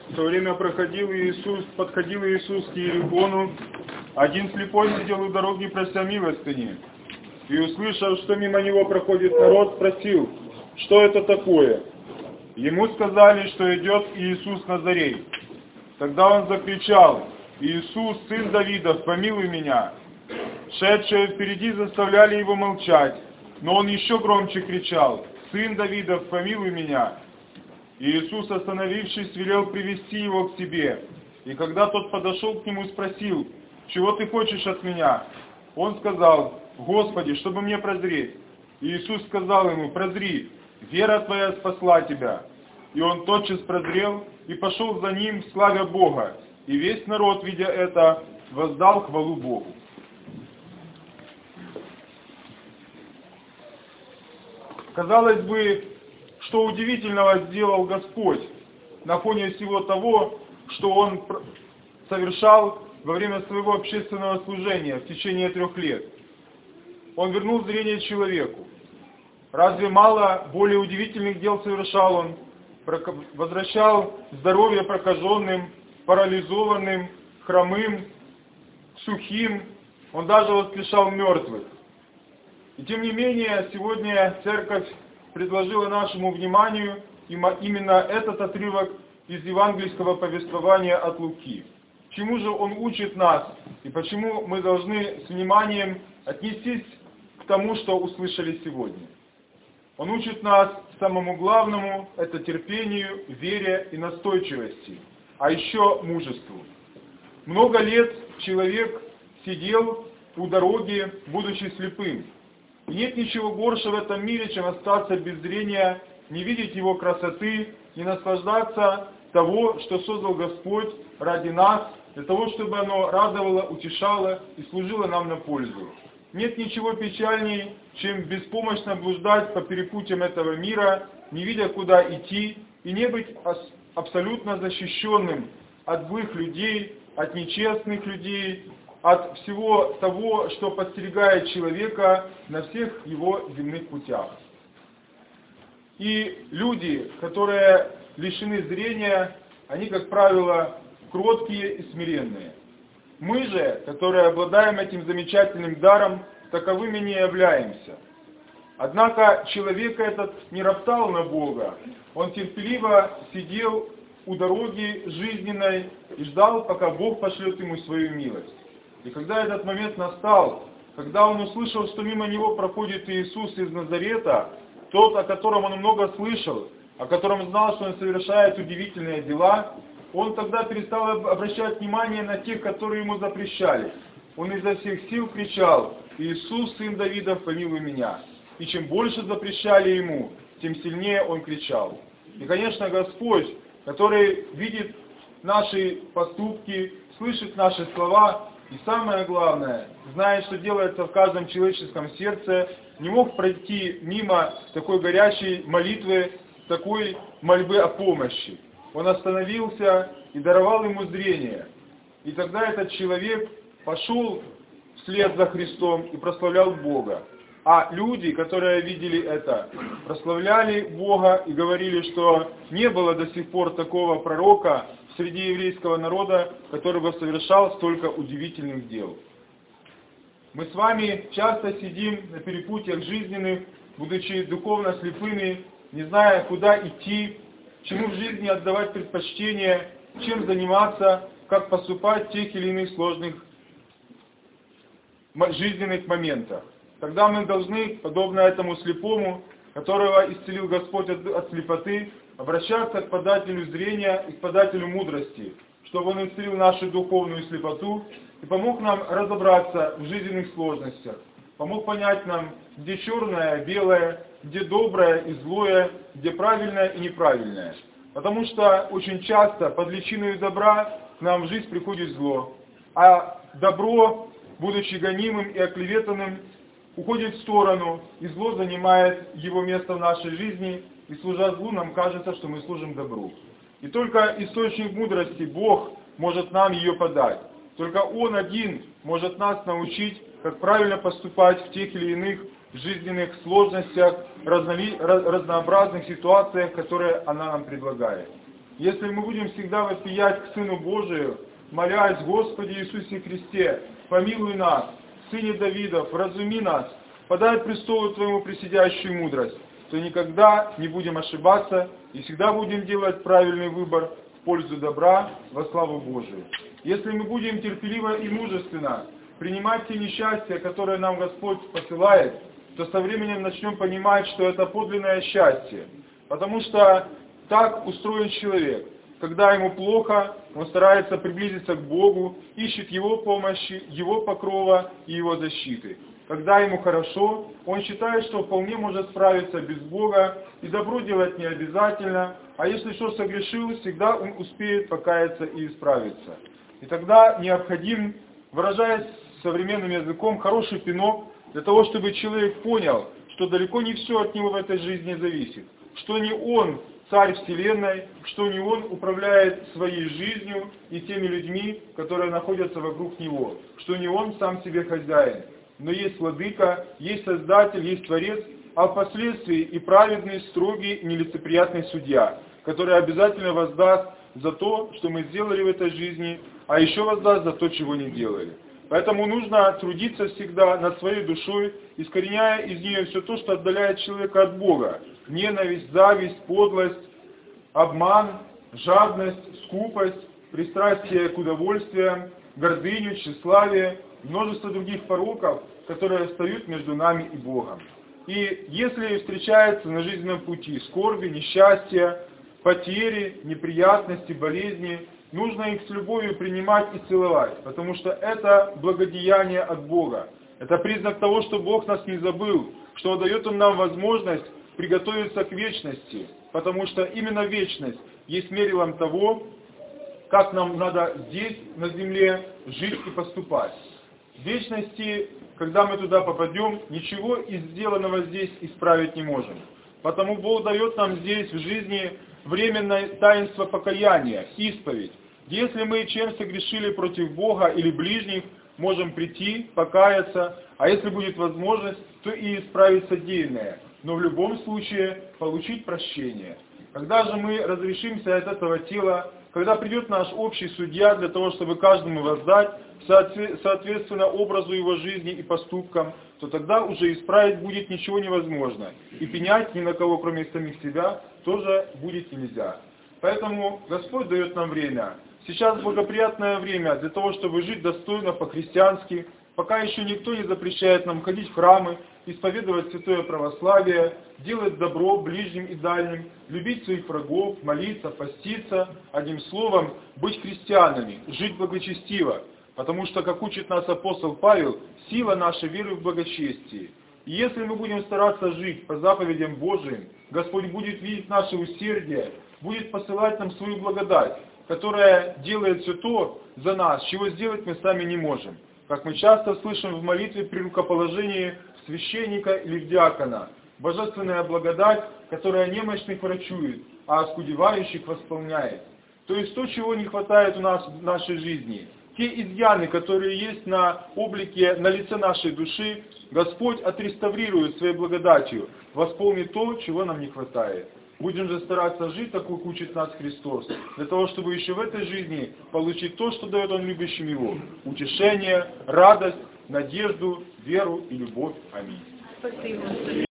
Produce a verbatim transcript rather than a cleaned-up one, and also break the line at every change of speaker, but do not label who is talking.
В то время проходил Иисус, подходил Иисус к Иерихону. Один слепой сидел у дороги, прося милостыни. И, услышав, что мимо него проходит народ, спросил, что это такое? Ему сказали, что идет Иисус Назарей. Тогда он закричал: «Иисус, сын Давидов, помилуй меня!» Шедшие впереди заставляли его молчать, но он еще громче кричал: «Сын Давидов, помилуй меня!» И Иисус, остановившись, велел привести его к себе. И когда тот подошел к нему, спросил: «Чего ты хочешь от меня?» Он сказал: «Господи, чтобы мне прозреть». И Иисус сказал ему: «Прозри, вера твоя спасла тебя». И он тотчас прозрел и пошел за ним, славя Бога. И весь народ, видя это, воздал хвалу Богу. Казалось бы, что удивительного сделал Господь на фоне всего того, что Он совершал во время своего общественного служения в течение трех лет. Он вернул зрение человеку. Разве мало более удивительных дел совершал Он? Возвращал здоровье прокаженным, парализованным, хромым, сухим. Он даже воскрешал мертвых. И тем не менее, сегодня Церковь предложила нашему вниманию именно этот отрывок из евангельского повествования от Луки. Чему же он учит нас и почему мы должны с вниманием отнестись к тому, что услышали сегодня? Он учит нас самому главному – это терпению, вере и настойчивости, а еще мужеству. Много лет человек сидел у дороги, будучи слепым. И нет ничего горше в этом мире, чем остаться без зрения, не видеть его красоты, не наслаждаться того, что создал Господь ради нас, для того, чтобы оно радовало, утешало и служило нам на пользу. Нет ничего печальней, чем беспомощно блуждать по перепутьям этого мира, не видя, куда идти, и не быть абсолютно защищенным от злых людей, от нечестных людей, от всего того, что подстерегает человека на всех его земных путях. И люди, которые лишены зрения, они, как правило, кроткие и смиренные. Мы же, которые обладаем этим замечательным даром, таковыми не являемся. Однако человек этот не роптал на Бога, он терпеливо сидел у дороги жизненной и ждал, пока Бог пошлет ему свою милость. И когда этот момент настал, когда он услышал, что мимо него проходит Иисус из Назарета, тот, о котором он много слышал, о котором знал, что он совершает удивительные дела, он тогда перестал обращать внимание на тех, которые ему запрещали. Он изо всех сил кричал: «Иисус, сын Давидов, помилуй меня». И чем больше запрещали ему, тем сильнее он кричал. И, конечно, Господь, который видит наши поступки, слышит наши слова, и самое главное, знает, что делается в каждом человеческом сердце, не мог пройти мимо такой горячей молитвы, такой мольбы о помощи. Он остановился и даровал ему зрение. И тогда этот человек пошел вслед за Христом и прославлял Бога. А люди, которые видели это, прославляли Бога и говорили, что не было до сих пор такого пророка среди еврейского народа, который бы совершал столько удивительных дел. Мы с вами часто сидим на перепутьях жизненных, будучи духовно слепыми, не зная, куда идти, чему в жизни отдавать предпочтение, чем заниматься, как поступать в тех или иных сложных жизненных моментах. Тогда мы должны, подобно этому слепому, которого исцелил Господь от, от слепоты, обращаться к подателю зрения и к подателю мудрости, чтобы он исцелил нашу духовную слепоту и помог нам разобраться в жизненных сложностях, помог понять нам, где черное, белое, где доброе и злое, где правильное и неправильное. Потому что очень часто под личиной добра к нам в жизнь приходит зло, а добро, будучи гонимым и оклеветанным, уходит в сторону, и зло занимает его место в нашей жизни, и служа злу, нам кажется, что мы служим добру. И только источник мудрости, Бог, может нам ее подать. Только Он один может нас научить, как правильно поступать в тех или иных жизненных сложностях, разнови, разнообразных ситуациях, которые она нам предлагает. если мы будем всегда вопиять к Сыну Божию, молясь: Господи Иисусе Христе, помилуй нас, Сыне Давидов, разуми нас, подай престолу Твоему присидящую мудрость, то никогда не будем ошибаться и всегда будем делать правильный выбор в пользу добра во славу Божию. Если мы будем терпеливо и мужественно принимать те несчастья, которые нам Господь посылает, то со временем начнем понимать, что это подлинное счастье. Потому что так устроен человек. Когда ему плохо, он старается приблизиться к Богу, ищет Его помощи, Его покрова и Его защиты. Когда ему хорошо, он считает, что вполне может справиться без Бога, и добро делать не обязательно, а если что согрешил, всегда он успеет покаяться и исправиться. И тогда необходим, выражаясь современным языком, хороший пинок, для того, чтобы человек понял, что далеко не все от него в этой жизни зависит, что не он царь вселенной, что не он управляет своей жизнью и теми людьми, которые находятся вокруг него, что не он сам себе хозяин, но есть владыка, есть создатель, есть творец, а впоследствии и праведный, строгий, нелицеприятный судья, который обязательно воздаст за то, что мы сделали в этой жизни, а еще воздаст за то, чего не делали. Поэтому нужно трудиться всегда над своей душой, искореняя из нее все то, что отдаляет человека от Бога. Ненависть, зависть, подлость, обман, жадность, скупость, пристрастие к удовольствиям, гордыню, тщеславие, множество других пороков, которые встают между нами и Богом. И если встречается на жизненном пути скорби, несчастья, потери, неприятности, болезни, нужно их с любовью принимать и целовать, потому что это благодеяние от Бога. Это признак того, что Бог нас не забыл, что дает Он нам возможность приготовиться к вечности, потому что именно вечность есть мерилом того, как нам надо здесь, на земле, жить и поступать. В вечности, когда мы туда попадем, ничего из сделанного здесь исправить не можем. Потому Бог дает нам здесь в жизни временное таинство покаяния, исповедь. Если мы чем согрешили против Бога или ближних, можем прийти, покаяться, а если будет возможность, то и исправить содеянное, но в любом случае получить прощение. Когда же мы разрешимся от этого тела, когда придет наш общий судья для того, чтобы каждому воздать, соответственно образу его жизни и поступкам, то тогда уже исправить будет ничего невозможно. И пенять ни на кого, кроме самих себя, тоже будет нельзя. Поэтому Господь дает нам время. Сейчас благоприятное время для того, чтобы жить достойно, по-христиански, пока еще никто не запрещает нам ходить в храмы, исповедовать святое православие, делать добро ближним и дальним, любить своих врагов, молиться, поститься, одним словом, быть христианами, жить благочестиво. Потому что, как учит нас апостол Павел, сила нашей веры в благочестии. И если мы будем стараться жить по заповедям Божиим, Господь будет видеть наше усердие, будет посылать нам свою благодать, которая делает все то за нас, чего сделать мы сами не можем. Как мы часто слышим в молитве при рукоположении священника или диакона. Божественная благодать, которая немощных врачует, а оскудевающих восполняет. То есть то, чего не хватает у нас в нашей жизни. Те изъяны, которые есть на облике, на лице нашей души, Господь отреставрирует своей благодатью, восполнит то, чего нам не хватает. Будем же стараться жить, так как учит нас Христос, для того, чтобы еще в этой жизни получить то, что дает Он любящим Его. Утешение, радость, надежду, веру и любовь. Аминь.
Спасибо.